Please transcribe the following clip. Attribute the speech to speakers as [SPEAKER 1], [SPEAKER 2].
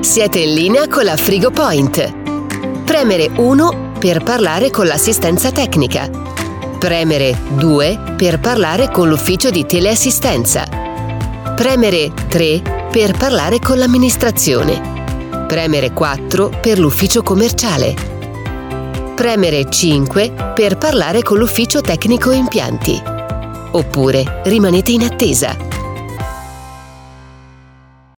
[SPEAKER 1] Siete in linea con la FrigoPoint. Premere 1 per parlare con l'assistenza tecnica. Premere 2 per parlare con l'ufficio di teleassistenza. Premere 3 per parlare con l'amministrazione. Premere 4 per l'ufficio commerciale. Premere 5 per parlare con l'ufficio tecnico impianti. Oppure rimanete in attesa.